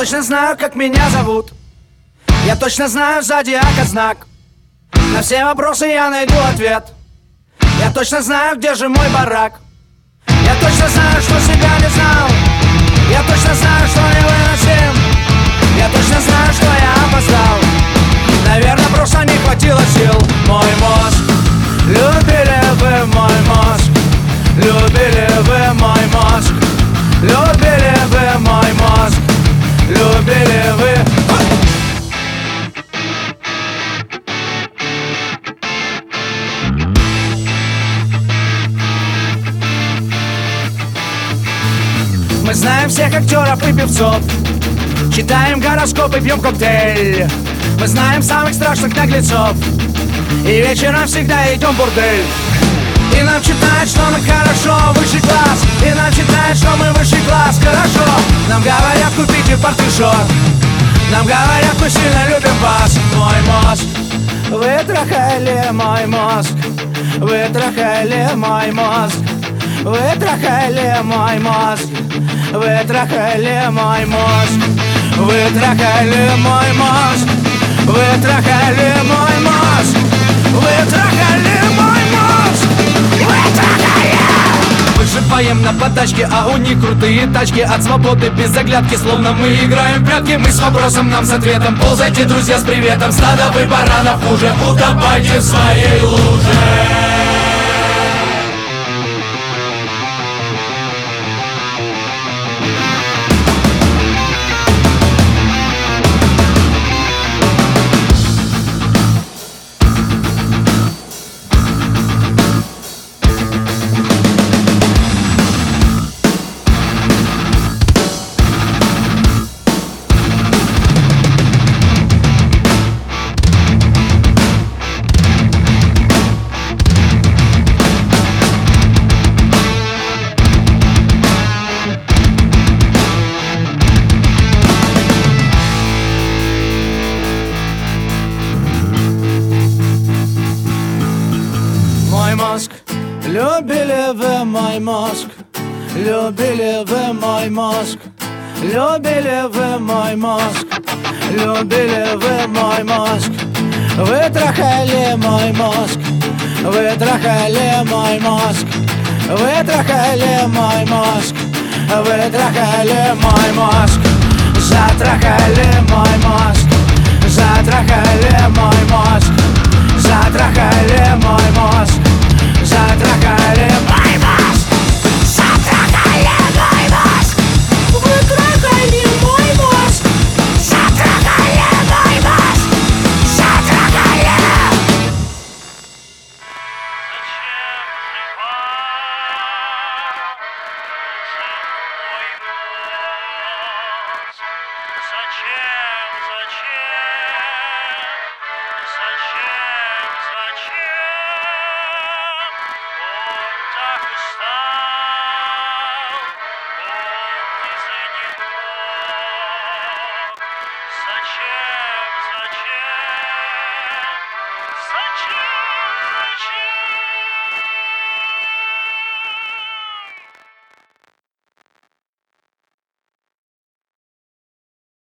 точно знаю, как меня зовут. Я точно знаю зодиака знак. На все вопросы я найду ответ. Я точно знаю, где же мой барак. Я точно знаю, что себя не знал. Я точно знаю, что не выносим. Я точно знаю, что я опоздал. Наверное, просто не хватило сил. Мой мозг, любили вы мой мозг. Любили вы мой мозг. Любили вы мой мозг. Любили вы. Мы знаем всех актеров и певцов, читаем гороскопы, пьем коктейль. Мы знаем самых страшных наглецов, и вечером всегда идем в бордель. И нам читают, что мы хорошо, высший класс. И нам читают, что мы высший класс, хорошо. Нам говорят, купите партишок. Нам говорят, мы сильно любим вас. Мой мозг, вы трахали мой мозг. Вы трахали мой мозг. Вы трахали мой мозг. Вы трахали мой мозг. Вы трахали мой мозг. Вы трахали мой мозг. Вы трахали мой мозг. Вы трахали. Мы же поем на подачке, а у них крутые тачки. От свободы без оглядки, словно мы играем в прятки. Мы с вопросом, нам с ответом. Ползайте, друзья, с приветом. Стадо вы баранов уже, утопайте в своей луже. Мой мозг, любили вы мой мозг. Любили вы мой мозг. Любили вы мой мозг. Любили вы мой мозг. Вы трахали мой мозг. Вы трахали мой мозг. Вы трахали мой мозг. Вы трахали мой мозг. Затрахали мой мозг. Затрахали мой мозг. Затрахали мой мозг.